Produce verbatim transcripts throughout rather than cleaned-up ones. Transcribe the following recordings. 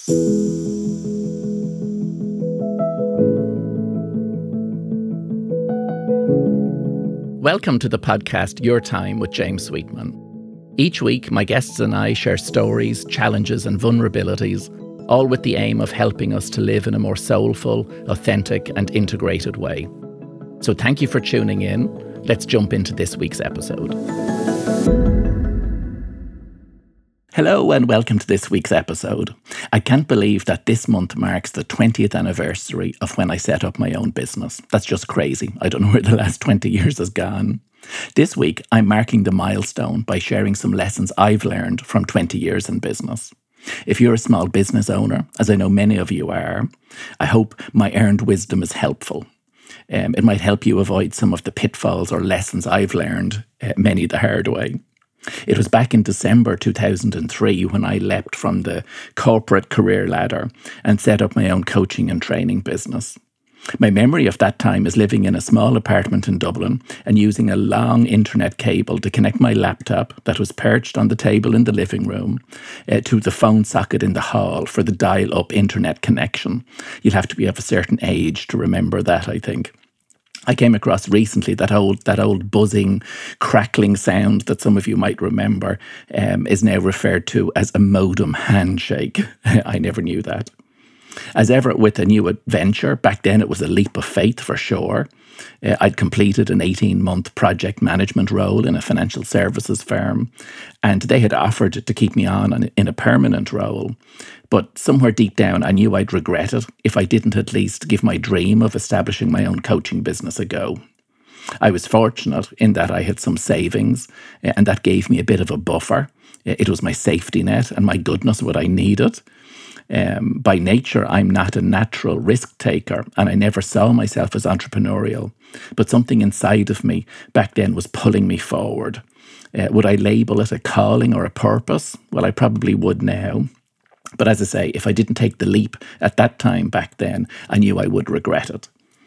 Welcome to the podcast Your Time with James Sweetman. Each week, my guests and I share stories, challenges and vulnerabilities, all with the aim of helping us to live in a more soulful, authentic and integrated way. So thank you for tuning in. Let's jump into this week's episode. Hello and welcome to this week's episode. I can't believe that this month marks the twentieth anniversary of when I set up my own business. That's just crazy. I don't know where the last twenty years has gone. This week, I'm marking the milestone by sharing some lessons I've learned from twenty years in business. If you're a small business owner, as I know many of you are, I hope my earned wisdom is helpful. Um, it might help you avoid some of the pitfalls or lessons I've learned, uh, many the hard way. It was back in December two thousand three when I leapt from the corporate career ladder and set up my own coaching and training business. My memory of that time is living in a small apartment in Dublin and using a long internet cable to connect my laptop that was perched on the table in the living room uh, to the phone socket in the hall for the dial-up internet connection. You'll have to be of a certain age to remember that, I think. I came across recently that old that old buzzing, crackling sound that some of you might remember um, is now referred to as a modem handshake. I never knew that. As ever with a new adventure, back then it was a leap of faith for sure. Uh, I'd completed an eighteen-month project management role in a financial services firm, and they had offered to keep me on in a permanent role. But somewhere deep down, I knew I'd regret it if I didn't at least give my dream of establishing my own coaching business a go. I was fortunate in that I had some savings, and that gave me a bit of a buffer. It was my safety net, and my goodness, what I needed. Um, by nature, I'm not a natural risk taker, and I never saw myself as entrepreneurial. But something inside of me back then was pulling me forward. Uh, would I label it a calling or a purpose? Well, I probably would now. But as I say, if I didn't take the leap at that time back then, I knew I would regret it.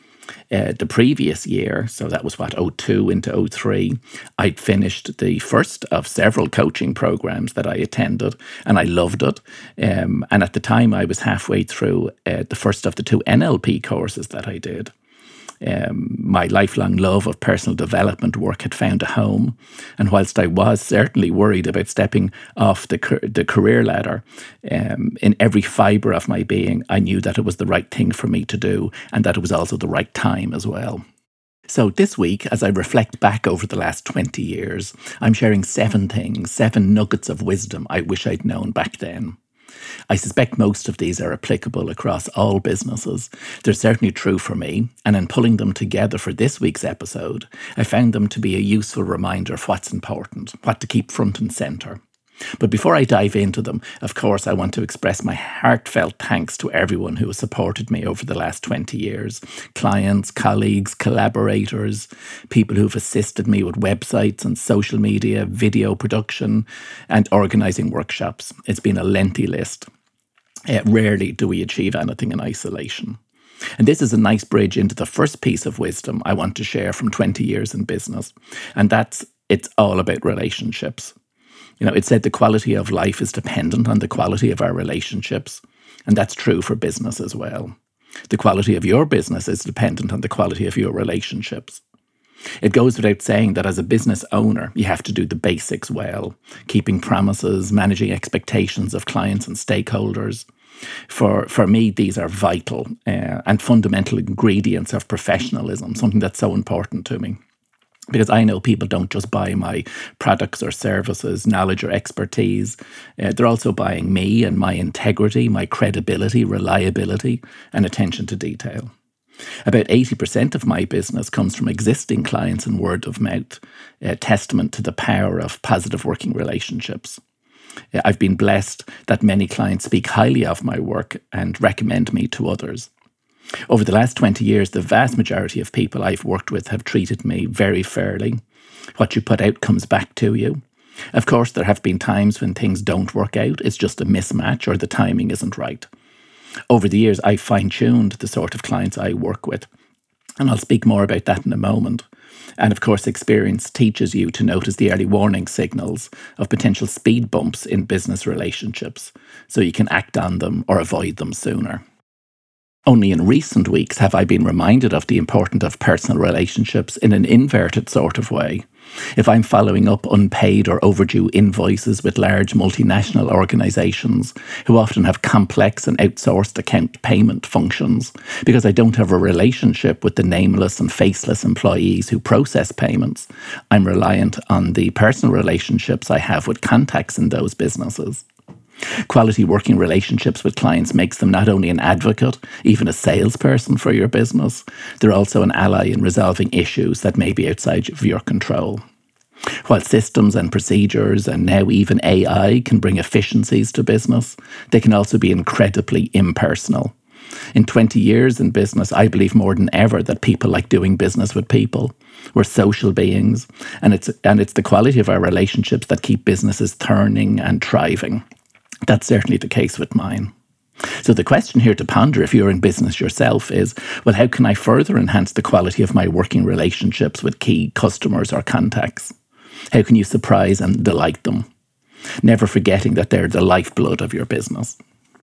Uh, the previous year, so that was what, oh two into oh three, I'd finished the first of several coaching programs that I attended, and I loved it. Um, and at the time, I was halfway through uh, the first of the two N L P courses that I did. Um, my lifelong love of personal development work had found a home, and whilst I was certainly worried about stepping off the the career ladder, um, in every fibre of my being, I knew that it was the right thing for me to do, and that it was also the right time as well. So this week, as I reflect back over the last twenty years, I'm sharing seven things, seven nuggets of wisdom I wish I'd known back then. I suspect most of these are applicable across all businesses. They're certainly true for me, and in pulling them together for this week's episode, I found them to be a useful reminder of what's important, what to keep front and centre. But before I dive into them, of course, I want to express my heartfelt thanks to everyone who has supported me over the last twenty years. Clients, colleagues, collaborators, people who've assisted me with websites and social media, video production, and organising workshops. It's been a lengthy list. Uh, rarely do we achieve anything in isolation. And this is a nice bridge into the first piece of wisdom I want to share from twenty years in business. And that's, it's all about relationships. You know, it said the quality of life is dependent on the quality of our relationships. And that's true for business as well. The quality of your business is dependent on the quality of your relationships. It goes without saying that as a business owner, you have to do the basics well, keeping promises, managing expectations of clients and stakeholders. For for me, these are vital uh, and fundamental ingredients of professionalism, something that's so important to me. Because I know people don't just buy my products or services, knowledge or expertise. Uh, they're also buying me and my integrity, my credibility, reliability, and attention to detail. About eighty percent of my business comes from existing clients and word of mouth, a testament to the power of positive working relationships. Uh, I've been blessed that many clients speak highly of my work and recommend me to others. Over the last twenty years, the vast majority of people I've worked with have treated me very fairly. What you put out comes back to you. Of course, there have been times when things don't work out. It's just a mismatch or the timing isn't right. Over the years, I've fine-tuned the sort of clients I work with. And I'll speak more about that in a moment. And of course, experience teaches you to notice the early warning signals of potential speed bumps in business relationships, so you can act on them or avoid them sooner. Only in recent weeks have I been reminded of the importance of personal relationships in an inverted sort of way. If I'm following up unpaid or overdue invoices with large multinational organisations who often have complex and outsourced account payment functions, because I don't have a relationship with the nameless and faceless employees who process payments, I'm reliant on the personal relationships I have with contacts in those businesses. Quality working relationships with clients makes them not only an advocate, even a salesperson for your business, they're also an ally in resolving issues that may be outside of your control. While systems and procedures and now even A I can bring efficiencies to business, they can also be incredibly impersonal. In twenty years in business, I believe more than ever that people like doing business with people. We're social beings, and it's and it's the quality of our relationships that keep businesses turning and thriving. That's certainly the case with mine. So the question here to ponder if you're in business yourself is, well, how can I further enhance the quality of my working relationships with key customers or contacts? How can you surprise and delight them? Never forgetting that they're the lifeblood of your business.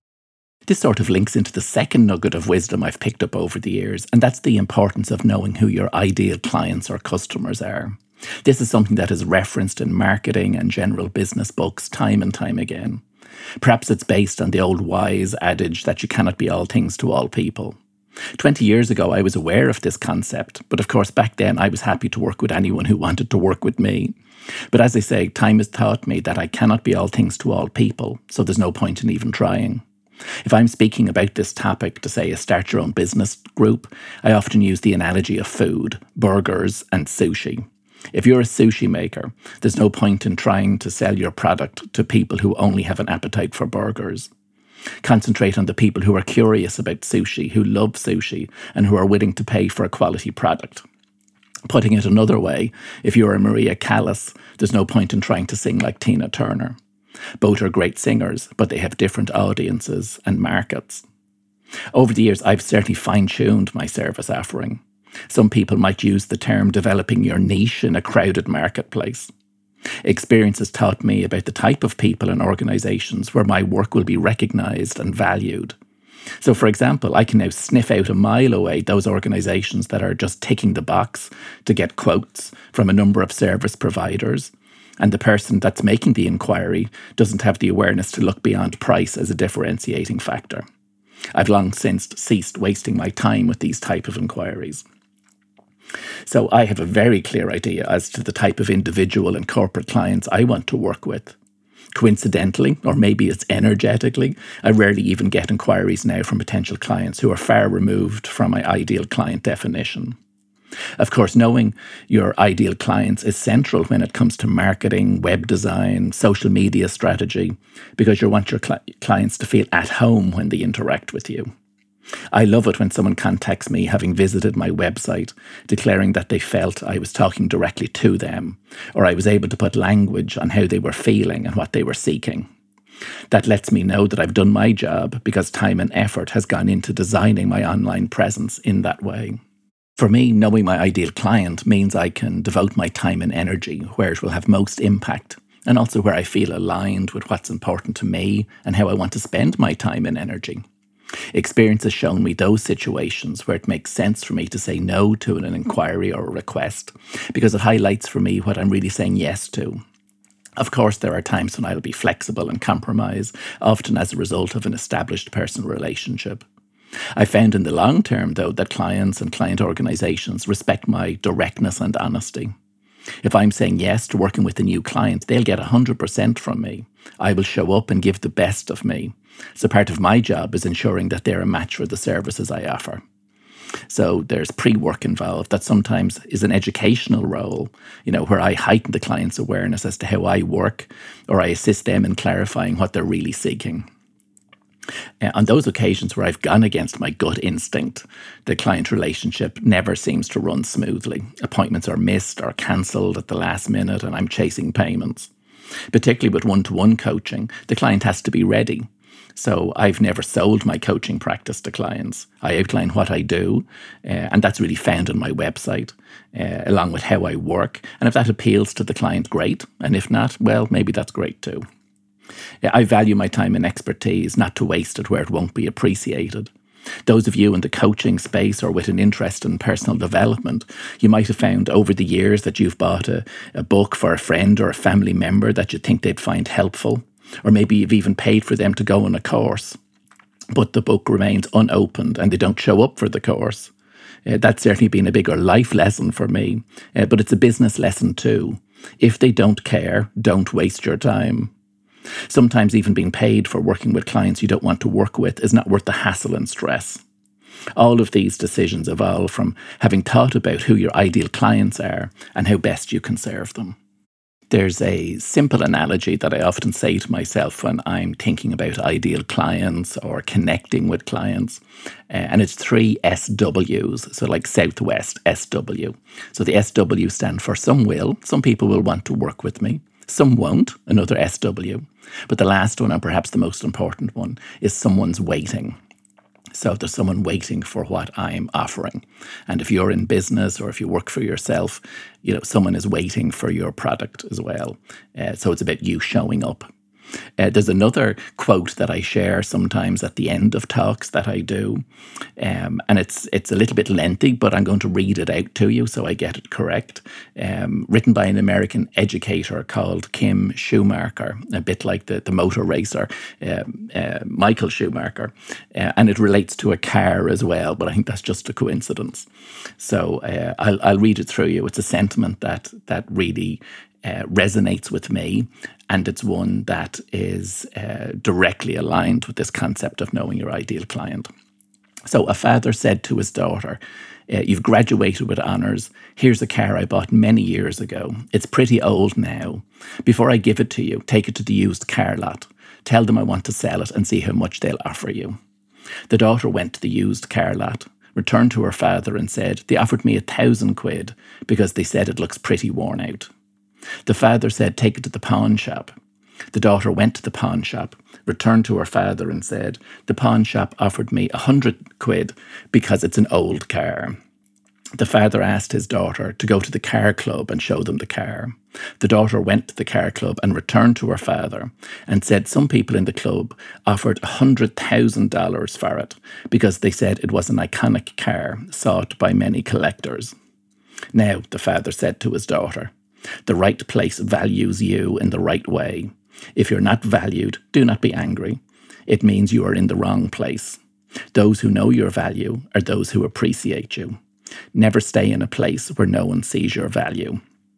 This sort of links into the second nugget of wisdom I've picked up over the years, and that's the importance of knowing who your ideal clients or customers are. This is something that is referenced in marketing and general business books time and time again. Perhaps it's based on the old wise adage that you cannot be all things to all people. Twenty years ago, I was aware of this concept, but of course back then I was happy to work with anyone who wanted to work with me. But as I say, time has taught me that I cannot be all things to all people, so there's no point in even trying. If I'm speaking about this topic to, say, a start your own business group, I often use the analogy of food, burgers and sushi. If you're a sushi maker, there's no point in trying to sell your product to people who only have an appetite for burgers. Concentrate on the people who are curious about sushi, who love sushi, and who are willing to pay for a quality product. Putting it another way, if you're a Maria Callas, there's no point in trying to sing like Tina Turner. Both are great singers, but they have different audiences and markets. Over the years, I've certainly fine-tuned my service offering. Some people might use the term developing your niche in a crowded marketplace. Experience has taught me about the type of people and organisations where my work will be recognised and valued. So, for example, I can now sniff out a mile away those organisations that are just ticking the box to get quotes from a number of service providers, and the person that's making the inquiry doesn't have the awareness to look beyond price as a differentiating factor. I've long since ceased wasting my time with these type of inquiries. So I have a very clear idea as to the type of individual and corporate clients I want to work with. Coincidentally, or maybe it's energetically, I rarely even get inquiries now from potential clients who are far removed from my ideal client definition. Of course, knowing your ideal clients is central when it comes to marketing, web design, social media strategy, because you want your cl- clients to feel at home when they interact with you. I love it when someone contacts me having visited my website, declaring that they felt I was talking directly to them, or I was able to put language on how they were feeling and what they were seeking. That lets me know that I've done my job because time and effort has gone into designing my online presence in that way. For me, knowing my ideal client means I can devote my time and energy where it will have most impact, and also where I feel aligned with what's important to me and how I want to spend my time and energy. Experience has shown me those situations where it makes sense for me to say no to an inquiry or a request, because it highlights for me what I'm really saying yes to. Of course, there are times when I'll be flexible and compromise, often as a result of an established personal relationship. I found in the long term, though, that clients and client organisations respect my directness and honesty. If I'm saying yes to working with a new client, they'll get one hundred percent from me. I will show up and give the best of me. So part of my job is ensuring that they're a match for the services I offer. So there's pre-work involved that sometimes is an educational role, you know, where I heighten the client's awareness as to how I work, or I assist them in clarifying what they're really seeking. Uh, on those occasions where I've gone against my gut instinct, the client relationship never seems to run smoothly. Appointments are missed or cancelled at the last minute, and I'm chasing payments. Particularly with one-to-one coaching, the client has to be ready. So I've never sold my coaching practice to clients. I outline what I do, uh, and that's really found on my website, uh, along with how I work. And if that appeals to the client, great. And if not, well, maybe that's great too. Uh, I value my time and expertise, not to waste it where it won't be appreciated. Those of you in the coaching space or with an interest in personal development, you might have found over the years that you've bought a, a book for a friend or a family member that you think they'd find helpful. Or maybe you've even paid for them to go on a course, but the book remains unopened and they don't show up for the course. Uh, that's certainly been a bigger life lesson for me, uh, but it's a business lesson too. If they don't care, don't waste your time. Sometimes even being paid for working with clients you don't want to work with is not worth the hassle and stress. All of these decisions evolve from having thought about who your ideal clients are and how best you can serve them. There's a simple analogy that I often say to myself when I'm thinking about ideal clients or connecting with clients, uh, and it's three S Ws, so like Southwest S W. So the S W stand for some will, some people will want to work with me, some won't, another S W. But the last one, and perhaps the most important one, is someone's waiting. So there's someone waiting for what I'm offering. And if you're in business or if you work for yourself, you know, someone is waiting for your product as well. Uh, so it's about you showing up. Uh, there's another quote that I share sometimes at the end of talks that I do. Um, and it's it's a little bit lengthy, but I'm going to read it out to you so I get it correct. Um, written by an American educator called Kim Schumacher, a bit like the, the motor racer, um, uh, Michael Schumacher. Uh, and it relates to a car as well, but I think that's just a coincidence. So uh, I'll, I'll read it through you. It's a sentiment that that really Uh, resonates with me, and it's one that is uh, directly aligned with this concept of knowing your ideal client. So a father said to his daughter, uh, you've graduated with honours. Here's a car I bought many years ago. It's pretty old now. Before I give it to you, take it to the used car lot. Tell them I want to sell it and see how much they'll offer you. The daughter went to the used car lot, returned to her father and said, they offered me a thousand quid because they said it looks pretty worn out. The father said, take it to the pawn shop. The daughter went to the pawn shop, returned to her father and said, the pawn shop offered me a hundred quid because it's an old car. The father asked his daughter to go to the car club and show them the car. The daughter went to the car club and returned to her father and said some people in the club offered one hundred thousand dollars for it because they said it was an iconic car sought by many collectors. Now, the father said to his daughter, the right place values you in the right way. If you're not valued, do not be angry. It means you are in the wrong place. Those who know your value are those who appreciate you. Never stay in a place where no one sees your value.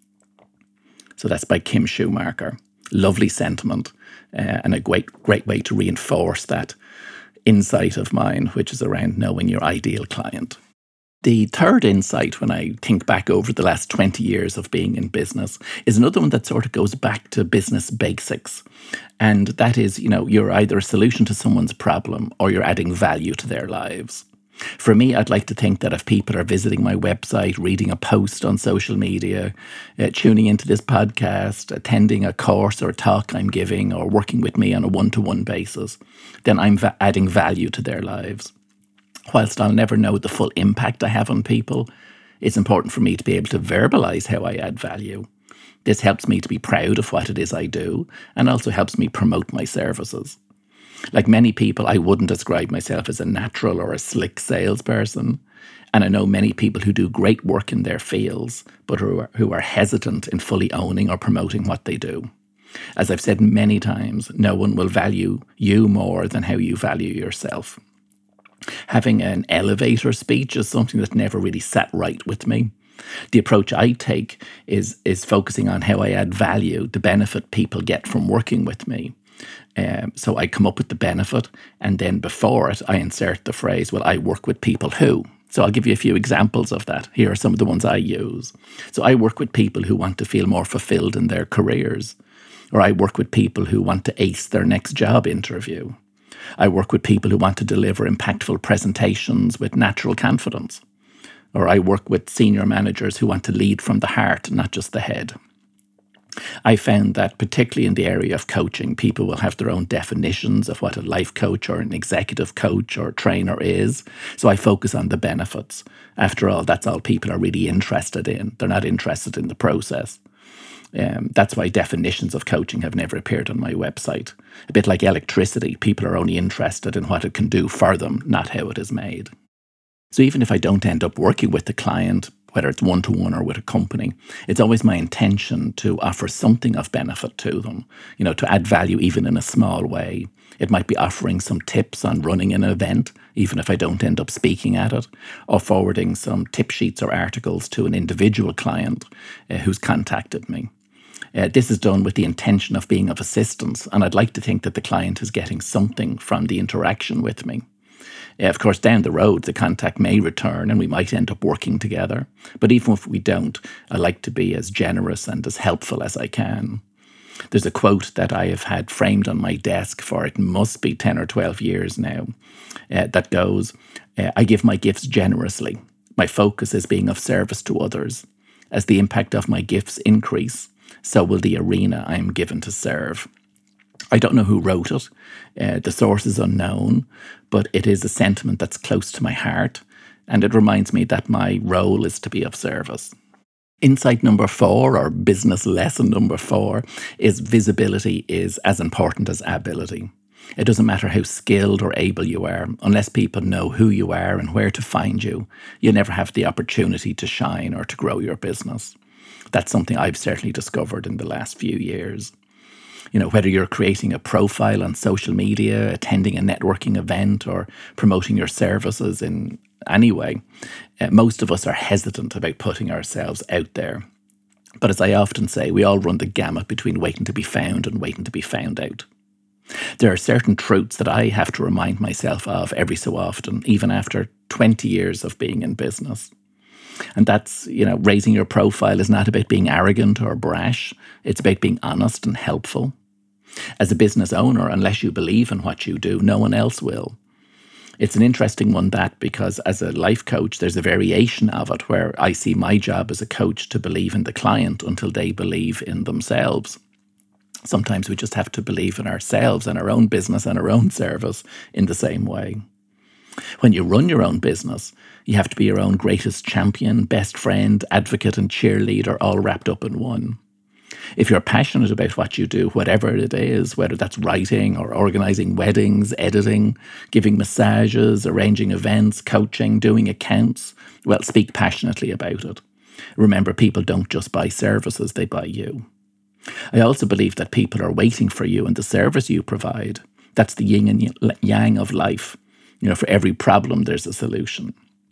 So that's by Kim Schumacher. Lovely sentiment, uh, and a great, great way to reinforce that insight of mine, which is around knowing your ideal client. The third insight, when I think back over the last twenty years of being in business, is another one that sort of goes back to business basics. And that is, you know, you're either a solution to someone's problem or you're adding value to their lives. For me, I'd like to think that if people are visiting my website, reading a post on social media, uh, tuning into this podcast, attending a course or a talk I'm giving, or working with me on a one-to-one basis, then I'm va- adding value to their lives. Whilst I'll never know the full impact I have on people, it's important for me to be able to verbalise how I add value. This helps me to be proud of what it is I do, and also helps me promote my services. Like many people, I wouldn't describe myself as a natural or a slick salesperson, and I know many people who do great work in their fields, but who are, who are hesitant in fully owning or promoting what they do. As I've said many times, no one will value you more than how you value yourself. Having an elevator speech is something that never really sat right with me. The approach I take is, is focusing on how I add value, the benefit people get from working with me. Um, so I come up with the benefit, and then before it, I insert the phrase, well, I work with people who. So I'll give you a few examples of that. Here are some of the ones I use. So I work with people who want to feel more fulfilled in their careers, or I work with people who want to ace their next job interview. I work with people who want to deliver impactful presentations with natural confidence. Or I work with senior managers who want to lead from the heart, not just the head. I found that particularly in the area of coaching, people will have their own definitions of what a life coach or an executive coach or trainer is. So I focus on the benefits. After all, that's all people are really interested in. They're not interested in the process. Um, that's why definitions of coaching have never appeared on my website. A bit like electricity, people are only interested in what it can do for them, not how it is made. So even if I don't end up working with the client, whether it's one-to-one or with a company, it's always my intention to offer something of benefit to them, you know, to add value even in a small way. It might be offering some tips on running an event, even if I don't end up speaking at it, or forwarding some tip sheets or articles to an individual client uh, who's contacted me. Uh, this is done with the intention of being of assistance, and I'd like to think that the client is getting something from the interaction with me. Uh, of course, down the road, the contact may return and we might end up working together. But even if we don't, I like to be as generous and as helpful as I can. There's a quote that I have had framed on my desk for it must be ten or twelve years now uh, that goes, uh, I give my gifts generously. My focus is being of service to others. As the impact of my gifts increase, so will the arena I am given to serve. I don't know who wrote it. Uh, the source is unknown, but it is a sentiment that's close to my heart, and it reminds me that my role is to be of service. Insight number four, or business lesson number four, is visibility is as important as ability. It doesn't matter how skilled or able you are, unless people know who you are and where to find you, you'll never have the opportunity to shine or to grow your business. That's something I've certainly discovered in the last few years. You know, whether you're creating a profile on social media, attending a networking event, or promoting your services in any way, uh, most of us are hesitant about putting ourselves out there. But as I often say, we all run the gamut between waiting to be found and waiting to be found out. There are certain truths that I have to remind myself of every so often, even after twenty years of being in business. And that's, you know, raising your profile is not about being arrogant or brash. It's about being honest and helpful. As a business owner, unless you believe in what you do, no one else will. It's an interesting one, that, because as a life coach, there's a variation of it where I see my job as a coach to believe in the client until they believe in themselves. Sometimes we just have to believe in ourselves and our own business and our own service in the same way. When you run your own business, you have to be your own greatest champion, best friend, advocate and cheerleader all wrapped up in one. If you're passionate about what you do, whatever it is, whether that's writing or organising weddings, editing, giving massages, arranging events, coaching, doing accounts, well, speak passionately about it. Remember, people don't just buy services, they buy you. I also believe that people are waiting for you and the service you provide. That's the yin and yang of life. You know, for every problem, there's a solution.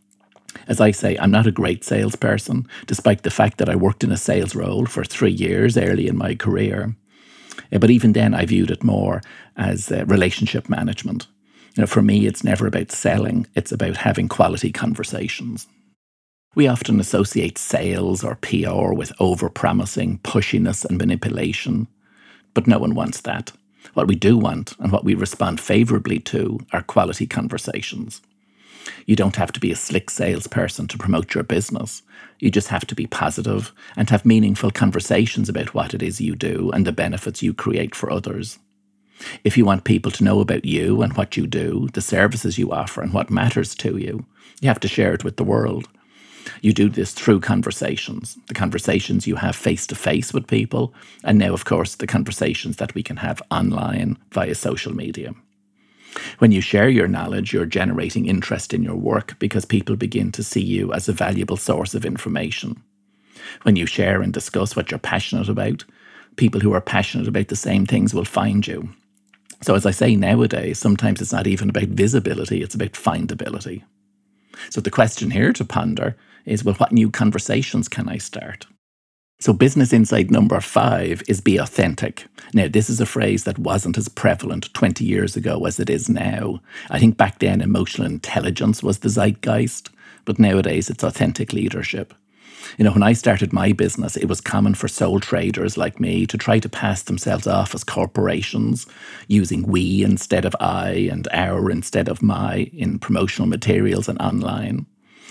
As I say, I'm not a great salesperson, despite the fact that I worked in a sales role for three years early in my career. But even then, I viewed it more as uh, relationship management. You know, for me, it's never about selling. It's about having quality conversations. We often associate sales or P R with over-promising, pushiness and manipulation. But no one wants that. What we do want, and what we respond favourably to, are quality conversations. You don't have to be a slick salesperson to promote your business. You just have to be positive and have meaningful conversations about what it is you do and the benefits you create for others. If you want people to know about you and what you do, the services you offer and what matters to you, you have to share it with the world. You do this through conversations, the conversations you have face-to-face with people, and now, of course, the conversations that we can have online via social media. When you share your knowledge, you're generating interest in your work because people begin to see you as a valuable source of information. When you share and discuss what you're passionate about, people who are passionate about the same things will find you. So as I say nowadays, sometimes it's not even about visibility, it's about findability. So the question here to ponder is, well, what new conversations can I start? So business insight number five is be authentic. Now, this is a phrase that wasn't as prevalent twenty years ago as it is now. I think back then emotional intelligence was the zeitgeist, but nowadays it's authentic leadership. You know, when I started my business, it was common for sole traders like me to try to pass themselves off as corporations, using we instead of I and our instead of my in promotional materials and online.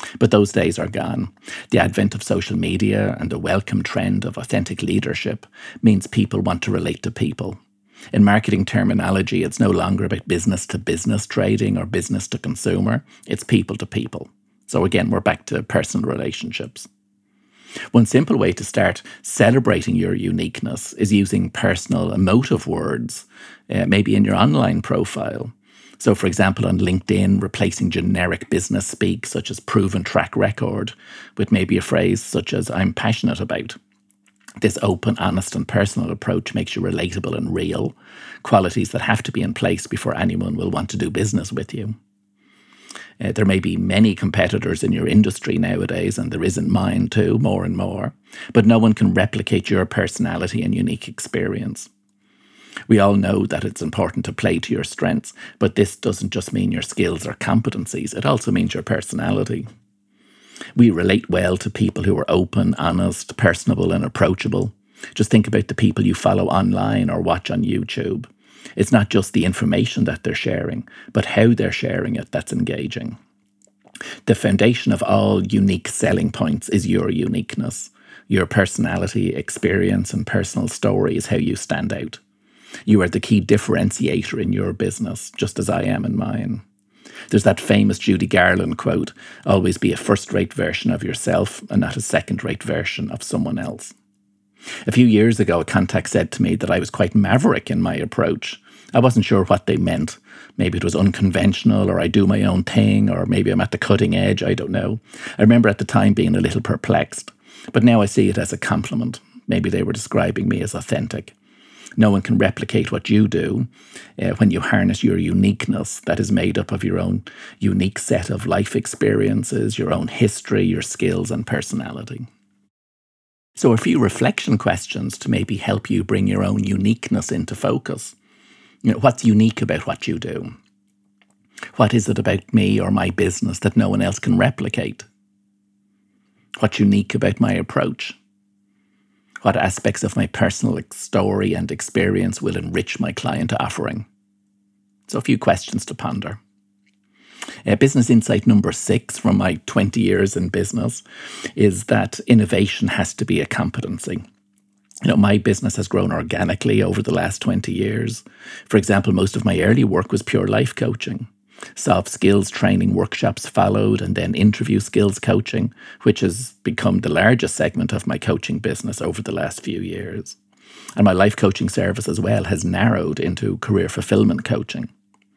But those days are gone. The advent of social media and the welcome trend of authentic leadership means people want to relate to people. In marketing terminology, it's no longer about business to business trading or business to consumer. It's people to people. So again, we're back to personal relationships. One simple way to start celebrating your uniqueness is using personal, emotive words, uh, maybe in your online profile. So, for example, on LinkedIn, replacing generic business speak, such as proven track record, with maybe a phrase such as I'm passionate about. This open, honest, and personal approach makes you relatable and real, qualities that have to be in place before anyone will want to do business with you. Uh, there may be many competitors in your industry nowadays, and there is in mine too, more and more, but no one can replicate your personality and unique experience. We all know that it's important to play to your strengths, but this doesn't just mean your skills or competencies, it also means your personality. We relate well to people who are open, honest, personable, and approachable. Just think about the people you follow online or watch on YouTube. It's not just the information that they're sharing, but how they're sharing it that's engaging. The foundation of all unique selling points is your uniqueness. Your personality, experience, and personal story is how you stand out. You are the key differentiator in your business, just as I am in mine. There's that famous Judy Garland quote, always be a first-rate version of yourself and not a second-rate version of someone else. A few years ago, a contact said to me that I was quite maverick in my approach. I wasn't sure what they meant. Maybe it was unconventional, or I do my own thing, or maybe I'm at the cutting edge, I don't know. I remember at the time being a little perplexed, but now I see it as a compliment. Maybe they were describing me as authentic. No one can replicate what you do uh, when you harness your uniqueness that is made up of your own unique set of life experiences, your own history, your skills and personality. So a few reflection questions to maybe help you bring your own uniqueness into focus. You know, what's unique about what you do? What is it about me or my business that no one else can replicate? What's unique about my approach? What aspects of my personal story and experience will enrich my client offering? So a few questions to ponder. Uh, business insight number six from my twenty years in business is that innovation has to be a competency. You know, my business has grown organically over the last twenty years. For example, most of my early work was pure life coaching. Soft skills training workshops followed, and then interview skills coaching, which has become the largest segment of my coaching business over the last few years. And my life coaching service as well has narrowed into career fulfillment coaching.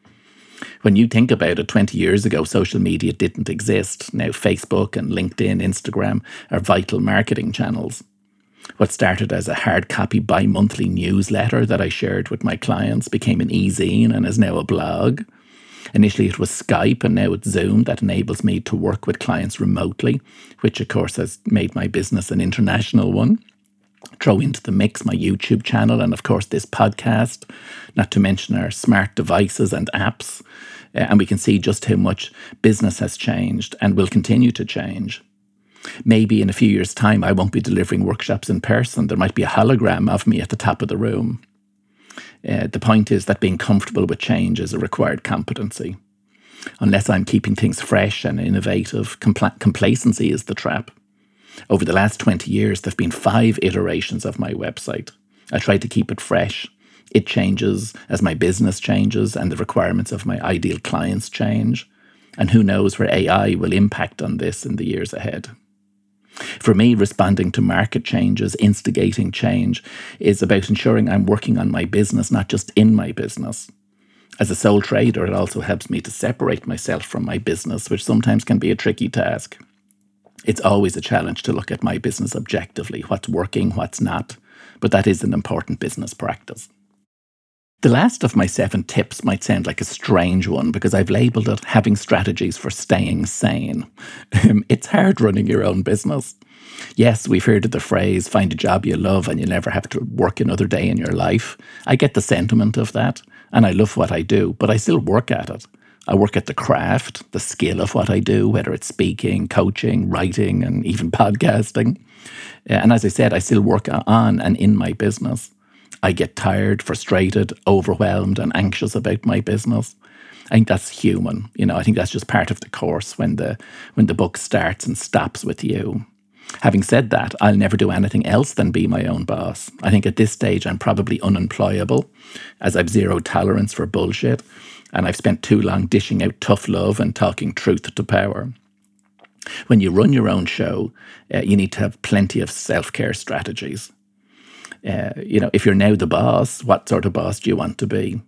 When you think about it, twenty years ago, social media didn't exist. Now Facebook and LinkedIn, Instagram are vital marketing channels. What started as a hard copy bi-monthly newsletter that I shared with my clients became an e-zine and is now a blog. Initially it was Skype and now it's Zoom that enables me to work with clients remotely, which of course has made my business an international one. Throw into the mix my YouTube channel and of course this podcast, not to mention our smart devices and apps. Uh, and we can see just how much business has changed and will continue to change. Maybe in a few years' time, I won't be delivering workshops in person. There might be a hologram of me at the top of the room. Uh, the point is that being comfortable with change is a required competency. Unless I'm keeping things fresh and innovative, compl- complacency is the trap. Over the last twenty years, there have been five iterations of my website. I try to keep it fresh. It changes as my business changes and the requirements of my ideal clients change. And who knows where A I will impact on this in the years ahead. For me, responding to market changes, instigating change, is about ensuring I'm working on my business, not just in my business. As a sole trader, it also helps me to separate myself from my business, which sometimes can be a tricky task. It's always a challenge to look at my business objectively, what's working, what's not, but that is an important business practice. The last of my seven tips might sound like a strange one because I've labelled it having strategies for staying sane. It's hard running your own business. Yes, we've heard of the phrase, find a job you love and you'll never have to work another day in your life. I get the sentiment of that and I love what I do, but I still work at it. I work at the craft, the skill of what I do, whether it's speaking, coaching, writing, and even podcasting. And as I said, I still work on and in my business. I get tired, frustrated, overwhelmed, and anxious about my business. I think that's human. You know, I think that's just part of the course when the when the book starts and stops with you. Having said that, I'll never do anything else than be my own boss. I think at this stage I'm probably unemployable, as I've zero tolerance for bullshit, and I've spent too long dishing out tough love and talking truth to power. When you run your own show, uh, you need to have plenty of self-care strategies. Uh, you know, if you're now the boss, what sort of boss do you want to be?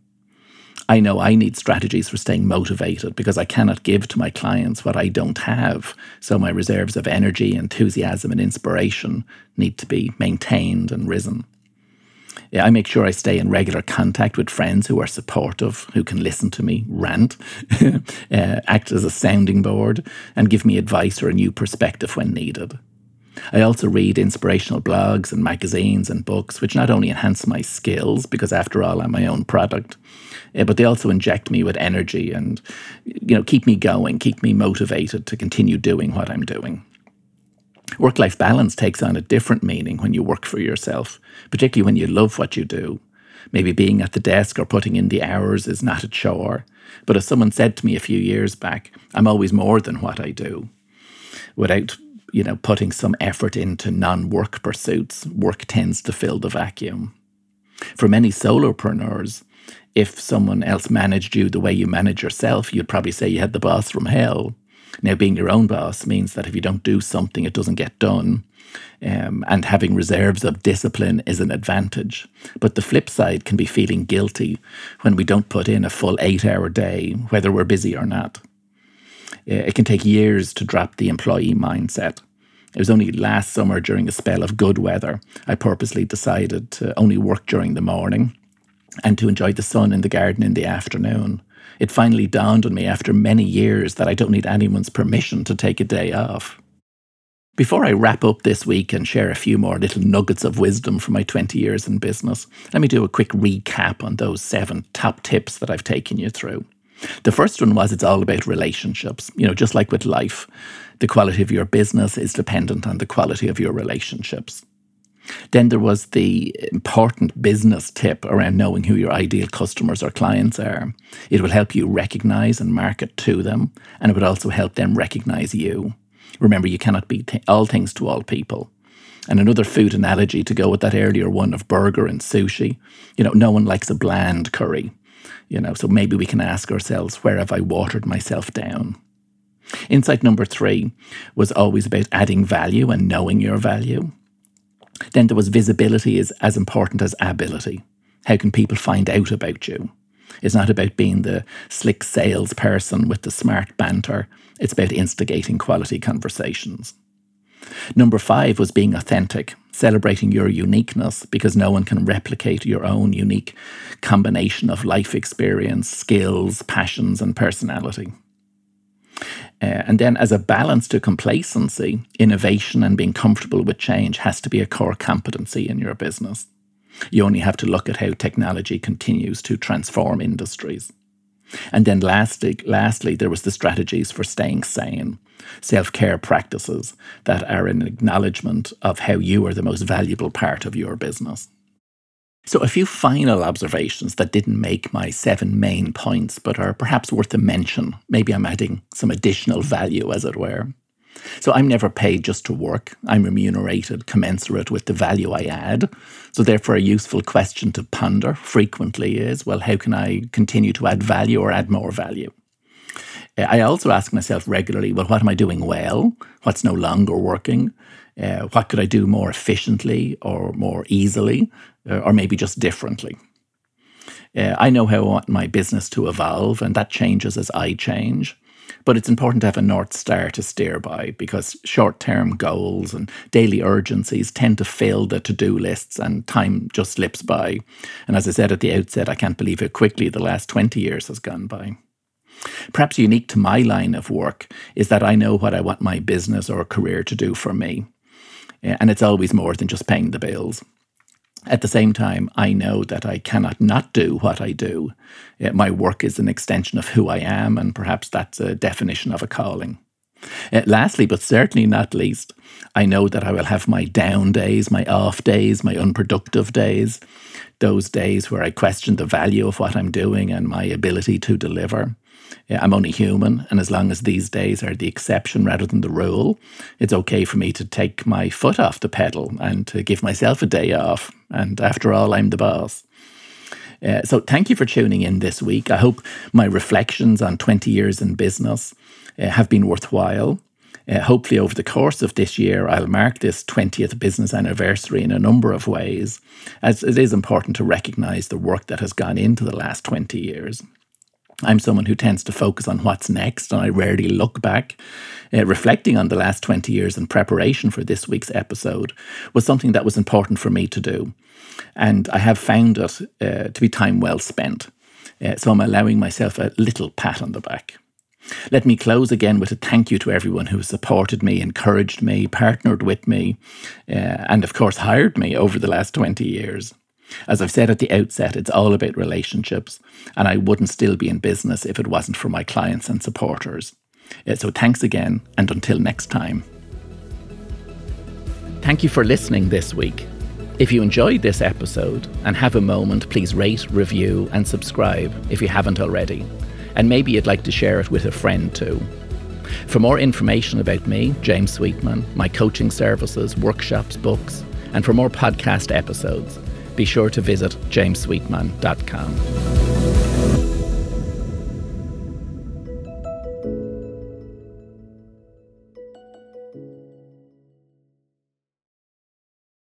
I know I need strategies for staying motivated because I cannot give to my clients what I don't have. So my reserves of energy, enthusiasm, and inspiration need to be maintained and risen. Yeah, I make sure I stay in regular contact with friends who are supportive, who can listen to me rant, uh, act as a sounding board, and give me advice or a new perspective when needed. I also read inspirational blogs and magazines and books, which not only enhance my skills, because after all, I'm my own product, uh, but they also inject me with energy and, you know, keep me going, keep me motivated to continue doing what I'm doing. Work-life balance takes on a different meaning when you work for yourself, particularly when you love what you do. Maybe being at the desk or putting in the hours is not a chore, but as someone said to me a few years back, I'm always more than what I do. Without, you know, putting some effort into non-work pursuits, work tends to fill the vacuum. For many solopreneurs, if someone else managed you the way you manage yourself, you'd probably say you had the boss from hell. Now, being your own boss means that if you don't do something, it doesn't get done. Um, and having reserves of discipline is an advantage. But the flip side can be feeling guilty when we don't put in a full eight-hour day, whether we're busy or not. It can take years to drop the employee mindset. It was only last summer during a spell of good weather, I purposely decided to only work during the morning and to enjoy the sun in the garden in the afternoon. It finally dawned on me after many years that I don't need anyone's permission to take a day off. Before I wrap up this week and share a few more little nuggets of wisdom from my twenty years in business, let me do a quick recap on those seven top tips that I've taken you through. The first one was it's all about relationships. You know, just like with life, the quality of your business is dependent on the quality of your relationships. Then there was the important business tip around knowing who your ideal customers or clients are. It will help you recognize and market to them, and it would also help them recognize you. Remember, you cannot be th- all things to all people. And another food analogy to go with that earlier one of burger and sushi, you know, no one likes a bland curry. You know, so maybe we can ask ourselves, where have I watered myself down? Insight number three was always about adding value and knowing your value. Then there was visibility is as important as ability. How can people find out about you? It's not about being the slick salesperson with the smart banter. It's about instigating quality conversations. Number five was being authentic, celebrating your uniqueness because no one can replicate your own unique combination of life experience, skills, passions, and personality. Uh, and then as a balance to complacency, innovation and being comfortable with change has to be a core competency in your business. You only have to look at how technology continues to transform industries. And then lastly, lastly, there was the strategies for staying sane, self-care practices that are an acknowledgement of how you are the most valuable part of your business. So a few final observations that didn't make my seven main points, but are perhaps worth a mention. Maybe I'm adding some additional value, as it were. So I'm never paid just to work. I'm remunerated commensurate with the value I add. So therefore a useful question to ponder frequently is, well, how can I continue to add value or add more value? I also ask myself regularly, well, what am I doing well? What's no longer working? Uh, what could I do more efficiently or more easily, uh, or maybe just differently? Uh, I know how I want my business to evolve, and that changes as I change. But it's important to have a North Star to steer by, because short-term goals and daily urgencies tend to fill the to-do lists and time just slips by. And as I said at the outset, I can't believe how quickly the last twenty years has gone by. Perhaps unique to my line of work is that I know what I want my business or career to do for me. And it's always more than just paying the bills. At the same time, I know that I cannot not do what I do. My work is an extension of who I am, and perhaps that's a definition of a calling. Uh, lastly, but certainly not least, I know that I will have my down days, my off days, my unproductive days, those days where I question the value of what I'm doing and my ability to deliver. Yeah, I'm only human, and as long as these days are the exception rather than the rule, it's okay for me to take my foot off the pedal and to give myself a day off. And after all, I'm the boss. Uh, so thank you for tuning in this week. I hope my reflections on twenty years in business uh, have been worthwhile. Uh, hopefully over the course of this year, I'll mark this twentieth business anniversary in a number of ways, as it is important to recognise the work that has gone into the last twenty years. I'm someone who tends to focus on what's next, and I rarely look back. Uh, reflecting on the last twenty years in preparation for this week's episode was something that was important for me to do. And I have found it uh, to be time well spent. Uh, so I'm allowing myself a little pat on the back. Let me close again with a thank you to everyone who has supported me, encouraged me, partnered with me, uh, and of course hired me over the last twenty years. As I've said at the outset, it's all about relationships, and I wouldn't still be in business if it wasn't for my clients and supporters. Uh, so thanks again, and until next time. Thank you for listening this week. If you enjoyed this episode and have a moment, please rate, review, and subscribe if you haven't already. And maybe you'd like to share it with a friend too. For more information about me, James Sweetman, my coaching services, workshops, books, and for more podcast episodes, be sure to visit james sweetman dot com.